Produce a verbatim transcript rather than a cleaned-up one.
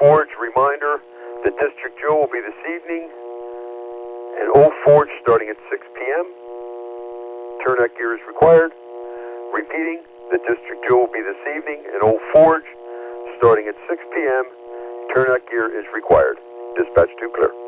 Forge, reminder that District Joe will be this evening in Old Forge starting at six p.m. Turnout gear is required. Repeating, that District Joe will be this evening in Old Forge starting at six p.m. Turnout gear is required. Dispatch two clear.